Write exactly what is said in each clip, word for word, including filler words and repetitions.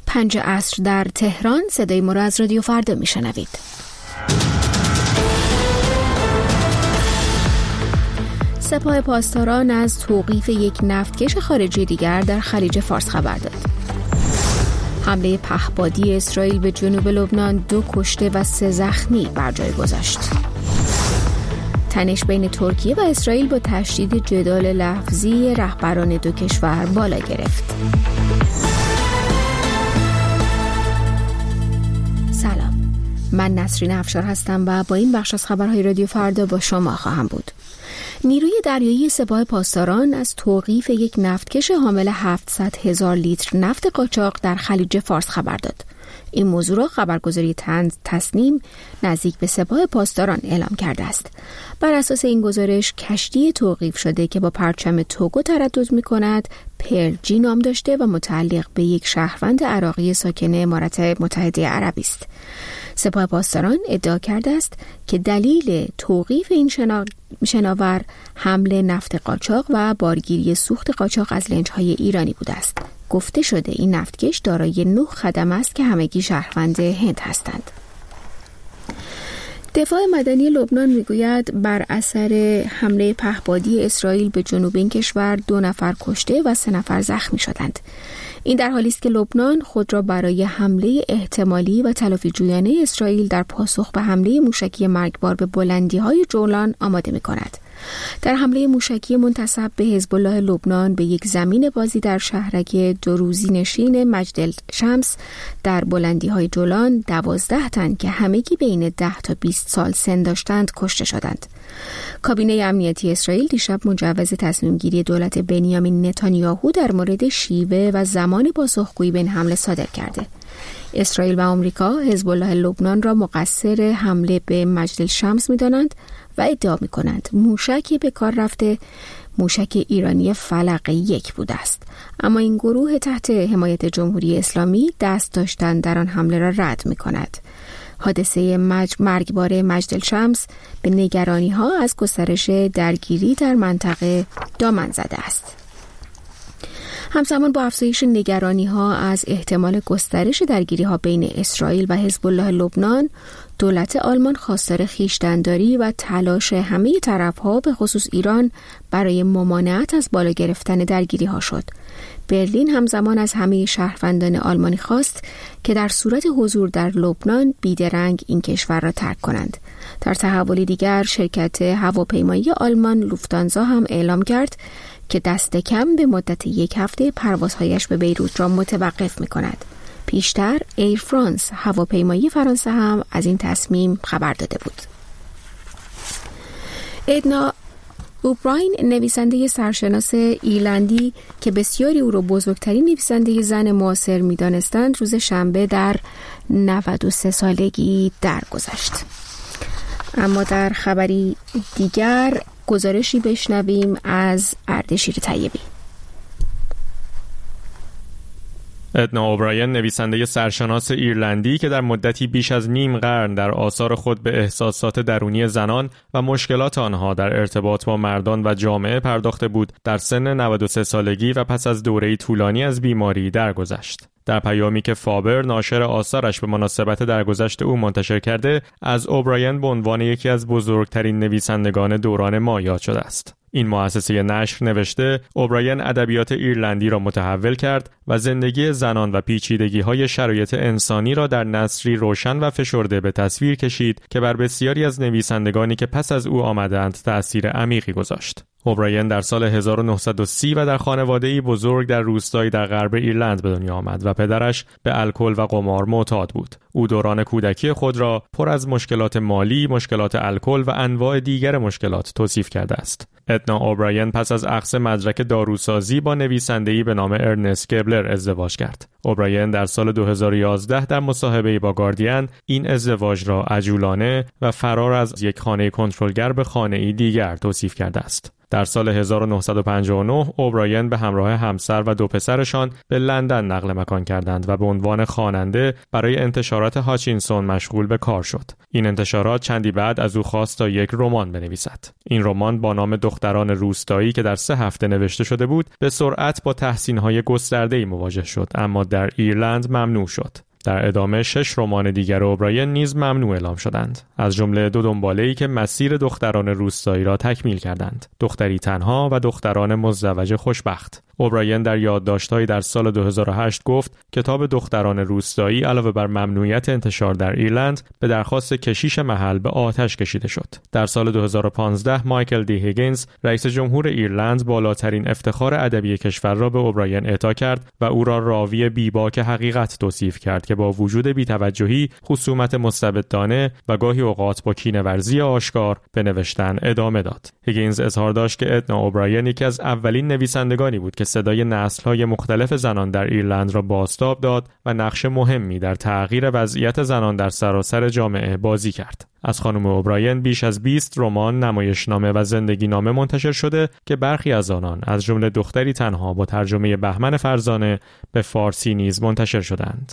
پنج عصر در تهران. صدای ما را از رادیو فردا میشنوید. سپاه پاسداران از توقیف یک نفتکش خارجی دیگر در خلیج فارس خبر داد. حمله پهپادی اسرائیل به جنوب لبنان دو کشته و سه زخمی بر جای گذاشت. تنش بین ترکیه و اسرائیل با تشدید جدال لفظی رهبران دو کشور بالا گرفت. سلام، من نسرین افشار هستم و با این بخش از خبرهای رادیو فردا با شما خواهم بود. نیروی دریایی سپاه پاسداران از توقیف یک نفتکش حامل هفتصد هزار لیتر نفت قاچاق در خلیج فارس خبر داد. این موضوع را خبرگزاری تسنیم نزدیک به سپاه پاسداران اعلام کرده است. بر اساس این گزارش کشتی توقیف شده که با پرچم توگو تردد می‌کند پرجی نام داشته و متعلق به یک شهروند عراقی ساکن امارات متحده عربی است. سپاه پاسداران ادعا کرده است که دلیل توقیف این شنا... شناور حمل نفت قاچاق و بارگیری سوخت قاچاق از لنج‌های ایرانی بوده است. گفته شده این نفتکش دارای نه خدمه است که همگی شهروند هند هستند. دفاع مدنی لبنان میگوید بر اثر حمله پهپادی اسرائیل به جنوب این کشور دو نفر کشته و سه نفر زخمی شدند. این در حالی است که لبنان خود را برای حمله احتمالی و تلافی جویانه اسرائیل در پاسخ به حمله موشکی مرگبار به بلندی‌های جولان آماده می‌کند. در حمله موشکی منتسب به حزب الله لبنان به یک زمین بازی در شهرک دوروزی نشین مجد الشمس در بلندی‌های جولان دوازده تن که همگی بین ده تا بیست سال سن داشتند کشته شدند. کابینه امنیتی اسرائیل دیشب مجوز تصمیم گیری دولت بنیامین نتانیاهو در مورد شیوه و زمان پاسخگویی به این حمله صادر کرده. اسرائیل و آمریکا حزب الله لبنان را مقصر حمله به مجد الشمس می‌دانند و ادعا می‌کنند موشکی به کار رفته موشک ایرانی فلق یک بوده است، اما این گروه تحت حمایت جمهوری اسلامی دست داشتن در آن حمله را رد می‌کند. حادثه مج... مرگبار مجد الشمس به نگرانی‌ها از گسترش درگیری در منطقه دامن زده است. همزمان با افزایش نگرانی‌ها از احتمال گسترش درگیری‌ها بین اسرائیل و حزب الله لبنان، دولت آلمان خواستار خویشتن‌داری و تلاش همه طرف‌ها به خصوص ایران برای ممانعت از بالا گرفتن درگیری‌ها شد. برلین همزمان از همه شهروندان آلمانی خواست که در صورت حضور در لبنان بیدرنگ این کشور را ترک کنند. در تحولی دیگر شرکت هواپیمایی آلمان لوفتانزا هم اعلام کرد که دست کم به مدت یک هفته پروازهایش به بیروت را متوقف می‌کند. پیشتر ایر فرانس هواپیمایی فرانسه هم از این تصمیم خبر داده بود. ادنا اوبراین نویسنده سرشناس ایرلندی که بسیاری او را بزرگترین نویسنده زن معاصر می‌دانستند روز شنبه در نود و سه سالگی درگذشت. اما در خبری دیگر گزارشی بشنویم از اردشیر طیبی. ادنا اوبراین نویسنده سرشناس ایرلندی که در مدتی بیش از نیم قرن در آثار خود به احساسات درونی زنان و مشکلات آنها در ارتباط با مردان و جامعه پرداخته بود، در سن نود و سه سالگی و پس از دوره‌ای طولانی از بیماری درگذشت. در پیامی که فابر ناشر آثارش به مناسبت درگذشت او منتشر کرده، از اوبراین به عنوان یکی از بزرگترین نویسندگان دوران ما یاد شده است. این مؤسسه نشر نوشته اوبراین ادبیات ایرلندی را متحول کرد و زندگی زنان و پیچیدگی‌های شرایط انسانی را در نثری روشن و فشرده به تصویر کشید که بر بسیاری از نویسندگانی که پس از او آمدند تأثیر عمیقی گذاشت. اوبراین در سال هزار و نهصد و سی و در خانواده‌ای بزرگ در روستایی در غرب ایرلند به دنیا آمد و پدرش به الکل و قمار معتاد بود. او دوران کودکی خود را پر از مشکلات مالی، مشکلات الکل و انواع دیگر مشکلات توصیف کرده است. ادنا اوبراین پس از اخذ مدرک داروسازی با نویسنده‌ای به نام ارنست گبلر ازدواج کرد. اوبراین در سال دو هزار و یازده در مصاحبه‌ای با گاردین این ازدواج را عجولانه و فرار از یک خانه کنترلگر به خانه‌ای دیگر توصیف کرده است. در سال هزار و نهصد و پنجاه و نه اوبراین به همراه همسر و دو پسرشان به لندن نقل مکان کردند و به عنوان خواننده برای انتشارات هاچینسون مشغول به کار شد. این انتشارات چندی بعد از او خواست تا یک رمان بنویسد. این رمان با نام دختران روستایی که در سه هفته نوشته شده بود، به سرعت با تحسین‌های گسترده‌ای مواجه شد، اما خود در ایرلند ممنوع شد. در ادامه شش رمان دیگر اوبراین نیز ممنوع اعلام شدند، از جمله دو دنباله‌ای که مسیر دختران روستایی را تکمیل کردند، دختری تنها و دختران مزدوج خوشبخت. اوبراین در یادداشت‌هایی در سال دو هزار و هشت گفت کتاب دختران روستایی علاوه بر ممنوعیت انتشار در ایرلند به درخواست کشیش محل به آتش کشیده شد. در سال دو هزار و پانزده مایکل دی هیگینز رئیس جمهور ایرلند بالاترین افتخار ادبی کشور را به اوبراین اعطا کرد و او را راوی بیباک حقیقت توصیف کرد که با وجود بی‌توجهی، خصومت مستبدانه و گاهی اوقات با کینه‌ورزی آشکار به نوشتن ادامه داد. هیگینز اظهار داشت که ادنا اوبراین یکی از اولین نویسندگانی بود که صدای نسل‌های مختلف زنان در ایرلند را بازتاب داد و نقش مهمی در تغییر وضعیت زنان در سراسر جامعه بازی کرد. از خانم اوبراین بیش از بیست رمان، نمایشنامه و زندگی‌نامه منتشر شده که برخی از آنان از جمله دختری تنها با ترجمه بهمن فرزانه به فارسی نیز منتشر شدند.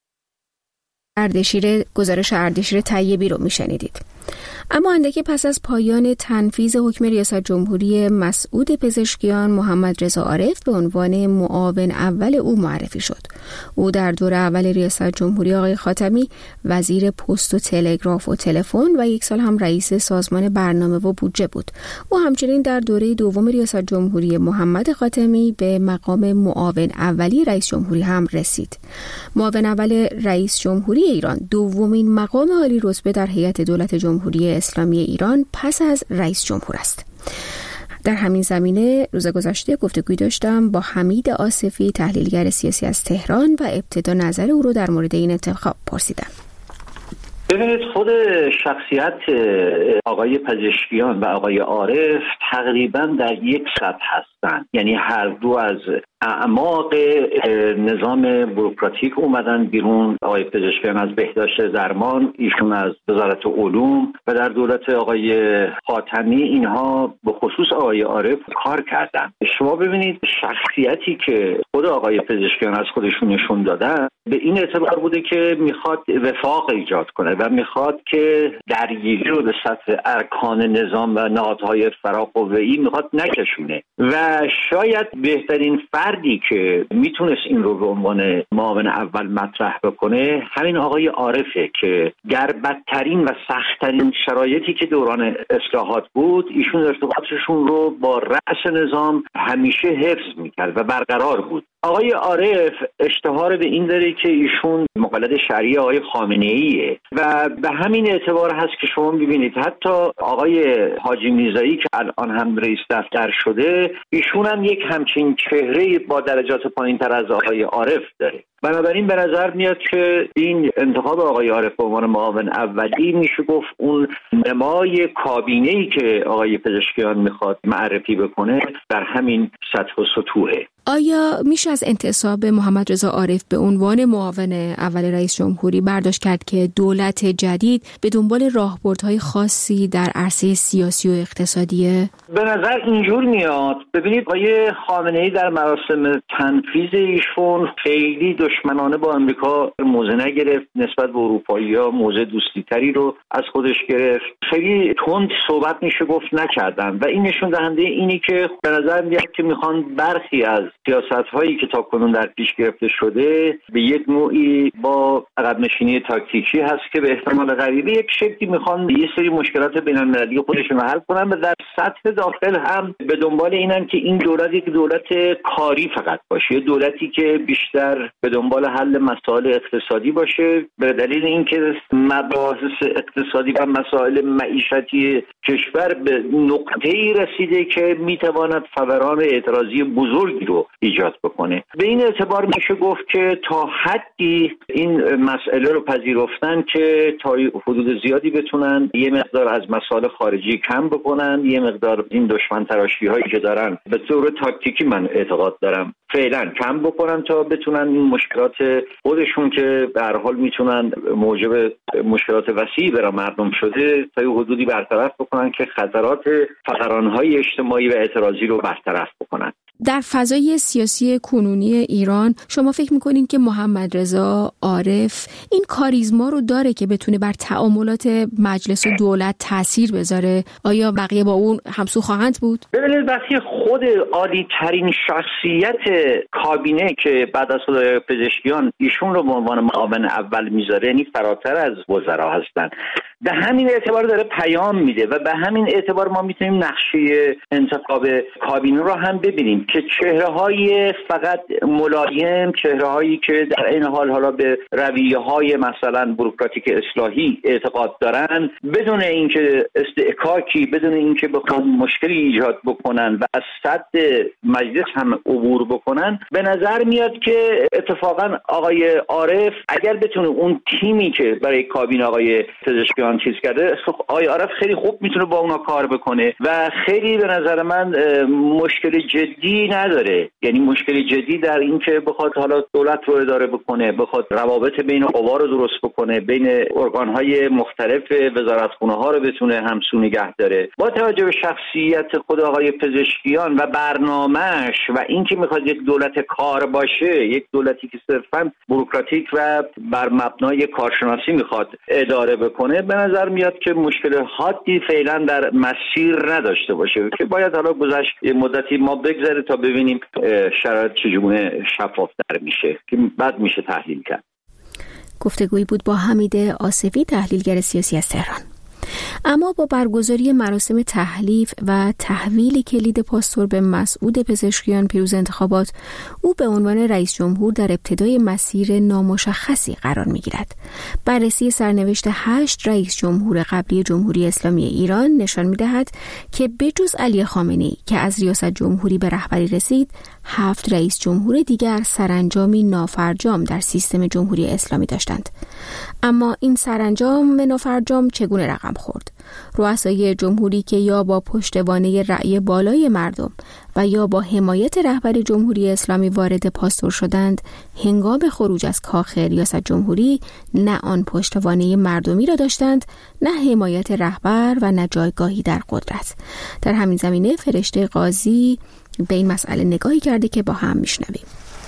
اردشیر گزارش اردشیر طیبی رو میشنیدید. اما اندکی پس از پایان تنفیذ حکم ریاست جمهوری مسعود پزشکیان، محمد رضا عارف به عنوان معاون اول او معرفی شد. او در دوره اول ریاست جمهوری آقای خاتمی وزیر پست و تلگراف و تلفن و یک سال هم رئیس سازمان برنامه و بودجه بود. او همچنین در دوره دوم ریاست جمهوری محمد خاتمی به مقام معاون اولی رئیس جمهوری هم رسید. معاون اول رئیس جمهوری ایران دومین مقام عالی رتبه در هیئت دولت جمهوری اسلامی ایران پس از رئیس جمهور است. در همین زمینه روز گذشته گفتگوی داشتم با حمید آصفی، تحلیلگر سیاسی از تهران، و ابتدا نظر او رو در مورد این انتخاب پرسیدم. ببینید، خود شخصیت آقای پزشکیان و آقای عارف تقریبا در یک سطح هستند، یعنی هر دو از اعماق نظام بوروکراتیک اومدن بیرون. آقای پزشکیان از بهداشت درمان، ایشون از وزارت علوم، و در دولت آقای خاتمی اینها به خصوص آقای عارف کار کردن. شما ببینید شخصیتی که خود آقای پزشکیان از خودشون نشون دادن به این اعتبار بوده که میخواد وفاق ایجاد کنه و میخواد که درگیری رو به سطح ارکان نظام و نهادهای فراقوه‌ای میخواد نکشونه و شاید بهترین فردی که میتونست این رو به عنوان معاون اول مطرح بکنه همین آقای عارفه که در بدترین و سختترین شرایطی که دوران اصلاحات بود ایشون ارتباطشون رو با رأس نظام همیشه حفظ میکرد و برقرار بود. آقای عارف اشتهار به این داره که ایشون مقلد شرعی آقای خامنه‌ایه و به همین اعتبار هست که شما ببینید حتی آقای حاجی میرزایی که الان هم رئیس دفتر شده، ایشون هم یک همچین چهره با درجات پایین‌تر از آقای عارف داره. بنابراین به نظر میاد که این انتخاب آقای عارف به عنوان معاون اولی میشه گفت اون نمای کابینه‌ای که آقای پزشکیان میخواد معرفی بکنه در همین سطح و سطوحه. آیا میشه از انتصاب محمد رضا عارف به عنوان معاون اول رئیس جمهوری برداشت کرد که دولت جدید به دنبال راهبردهای خاصی در عرصه سیاسی و اقتصادیه؟ به نظر اینجور میاد. ببینید آقای خامنه‌ای در مراسم تنفیذ ایشون خیلی دشمنانه با امریکا موضع نگرفت، نسبت به اروپایی‌ها موضع دوستی‌تری رو از خودش گرفت. خیلی تند صحبت میشه گفت نکردن و این نشون دهنده اینی که به نظر میاد که میخوان برخی از سیاست‌هایی که تاکنون در پیش گرفته شده به یک نوعی با عقب نشینی تاکتیکی هست که به احتمال قریب یک شکلی میخوان یه سری مشکلات بین‌المللی خودشون رو حل کنن و در سطح داخل هم به دنبال اینن که این دولت یک دولت کاری فقط باشه، یه دولتی که بیشتر به دنبال حل مسائل اقتصادی باشه، به دلیل اینکه مباحث اقتصادی و مسائل معیشتی کشور به نقطه‌ای رسیده که میتواند فوران اعتراضی بزرگی رو ایجاد بکنه. به این اعتبار میشه گفت که تا حدی این مسئله رو پذیرفتن که تا حدود زیادی بتونن یه مقدار از مسائل خارجی کم بکنن، یه مقدار این دشمن تراشی هایی که دارن به طور تاکتیکی من اعتقاد دارم فعلا کم بکنن تا بتونن این مشکلات خودشون که به هر حال میتونن موجب مشکلات وسیعی برای مردم شده تا یه حدودی برطرف بکنن که خطرات فقرانهای اجتماعی و اعتراضی رو برطرف بکنن. در فضای سیاسی کنونی ایران شما فکر میکنین که محمد رضا عارف این کاریزما رو داره که بتونه بر تعاملات مجلس و دولت تأثیر بذاره؟ آیا بقیه با اون همسو خواهند بود؟ ببینید وقتی خود عالی ترین شخصیت کابینه که بعد از خدای پزشکیان ایشون رو به عنوان معاون اول میذاره، یعنی فراتر از وزرا هستن. به همین اعتبار داره پیام میده و به همین اعتبار ما میتونیم نقشه انتخاب کابینه رو هم ببینیم که چهره‌های فقط ملایم، چهره‌هایی که در این حال حالا به رویه‌های مثلا بوروکراتیک اصلاحی اعتقاد دارن، بدون اینکه استحکاکی، بدون اینکه بخوان مشکلی ایجاد بکنن و از سد مجلس هم عبور بکنن، به نظر میاد که اتفاقا آقای عارف اگر بتونه اون تیمی که برای کابینه آقای پزشکیان چیز کرده، آقای عارف خیلی خوب میتونه با اونا کار بکنه و خیلی به نظر من مشکل جدی نداره. یعنی مشکل جدی در این که بخواد حالا دولت رو اداره بکنه، بخواد روابط بین قوا رو درست بکنه، بین ارگان‌های مختلف وزارتخونه‌ها رو بتونه همسو نگه داره. با توجه به شخصیت خود آقای پزشکیان و برنامه‌اش و اینکه میخواد یک دولت کار باشه، یک دولتی که صرفاً بوروکراتیک و بر مبنای کارشناسی میخواد اداره بکنه، به نظر میاد که مشکل حادی فعلا در مسیر نداشته باشه که باید حالا گذشت یه مدتی ما بگذره تا ببینیم شرایط چگونه شفاف‌تر میشه که بعد میشه تحلیل کرد. گفتگویی بود با حمید آصفی، تحلیلگر سیاسی از تهران. اما با برگزاری مراسم تحلیف و تحویل کلید پاستور به مسعود پزشکیان پیروز انتخابات، او به عنوان رئیس جمهور در ابتدای مسیر نامشخصی قرار می‌گیرد. بررسی سرنوشت هشت رئیس جمهور قبلی جمهوری اسلامی ایران نشان می‌دهد که بجز علی خامنه‌ای که از ریاست جمهوری به رهبری رسید، هفت رئیس جمهور دیگر سرانجامی نافرجام در سیستم جمهوری اسلامی داشتند. اما این سرانجام نافرجام چگونه رقم خورد؟ رؤسای جمهوری که یا با پشتوانه رأی بالای مردم و یا با حمایت رهبر جمهوری اسلامی وارد پاستور شدند، هنگام خروج از کاخ ریاست جمهوری نه آن پشتوانه مردمی را داشتند، نه حمایت رهبر و نه جایگاهی در قدرت. در همین زمینه فرشته قاضی به این مسئله نگاهی کرده که با هم میشنویم.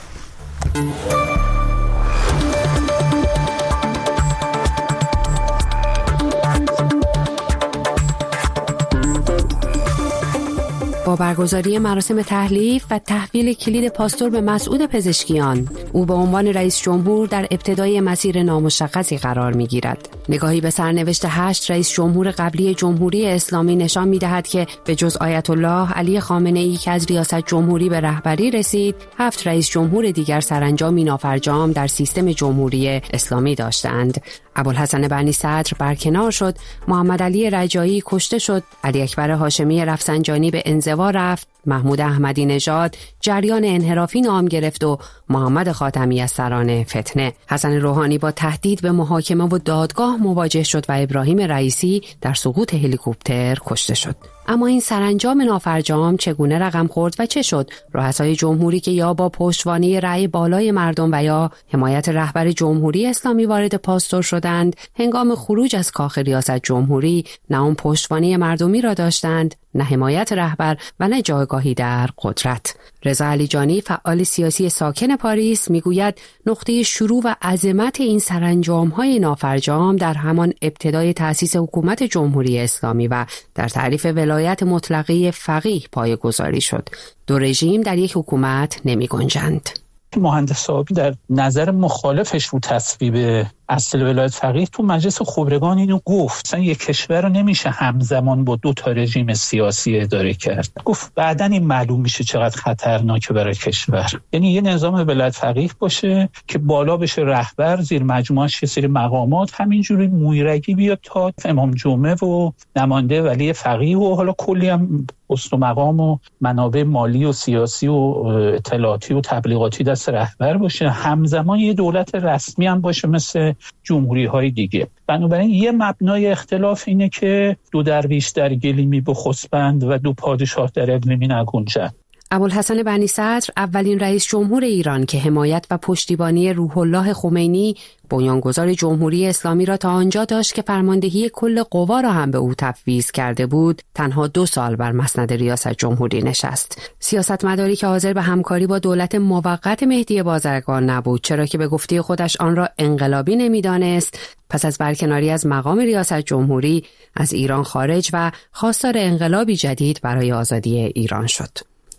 با برگزاری مراسم تحلیف و تحویل کلید پاستور به مسعود پزشکیان، او به عنوان رئیس جمهور در ابتدای مسیر نامشخصی قرار می‌گیرد. نگاهی به سرنوشت هشت رئیس جمهور قبلی جمهوری اسلامی نشان می‌دهد که به جز آیت الله علی خامنه‌ای که از ریاست جمهوری به رهبری رسید، هفت رئیس جمهور دیگر سرانجامی نافرجام در سیستم جمهوری اسلامی داشتند. ابوالحسن بنی صدر برکنار شد، محمد علی رجایی کشته شد، علی اکبر هاشمی رفسنجانی به انزوا رفت، محمود احمدی نژاد جریان انحرافی نام گرفت و محمد خاتمی از سران فتنه. حسن روحانی با تهدید به محاکمه و دادگاه مواجه شد و ابراهیم رئیسی در سقوط هلیکوپتر کشته شد. اما این سرانجام نافرجام چگونه رقم خورد و چه شد؟ رؤسای جمهوری که یا با پشتوانه رأی بالای مردم و یا حمایت رهبر جمهوری اسلامی وارد پاستور شدند، هنگام خروج از کاخ ریاست جمهوری نه اون پشتوانه مردمی را داشتند، نه حمایت رهبر و نه جایگاهی در قدرت. رضا علیجانی، فعال سیاسی ساکن پاریس، میگوید نقطه شروع و عظمت این سرانجام‌های نافرجام در همان ابتدای تأسیس حکومت جمهوری اسلامی و در تعریف ولایت مطلقه فقیه پایه‌گذاری شد. دو رژیم در یک حکومت نمی‌گنجند. مهندس صاحبی در نظر مخالفش رو تصویب اصل ولایت فقیه تو مجلس خبرگان اینو گفت، مثلا یک کشور رو نمیشه همزمان با دو تا رژیم سیاسی اداره کرد. گفت بعداً این معلوم میشه چقدر خطرناکه برای کشور. یعنی یه نظام ولایت فقیه باشه که بالا بشه رهبر، زیر مجموعش یه سری مقامات همینجوری مویرگی بیاد تا امام جمعه و نماینده ولی فقیه و حالا کلی هم پست و مقام و منابع مالی و سیاسی و اطلاعاتی و تبلیغاتی دست رهبر باشه، همزمان یه دولت رسمی هم باشه مثل جمهوری های دیگه. بنابراین یه مبنای اختلاف اینه که دو درویش در گلیمی بخسبند و دو پادشاه در اقلیمی نگنجند. ابوالحسن بنی صدر اولین رئیس جمهور ایران که حمایت و پشتیبانی روح الله خمینی بنیانگذار جمهوری اسلامی را تا آنجا داشت که فرماندهی کل قوا را هم به او تفویض کرده بود، تنها دو سال بر مسند ریاست جمهوری نشست. سیاستمداری که حاضر به همکاری با دولت موقت مهدی بازرگان نبود، چرا که به گفته خودش آن را انقلابی نمی‌دانست، پس از برکناری از مقام ریاست جمهوری از ایران خارج و خواستار انقلابی جدید برای آزادی ایران شد.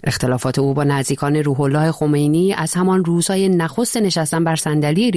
اختلافات او با نزدیکان روح الله خمینی از همان روزهای نخست نشستن بر صندلی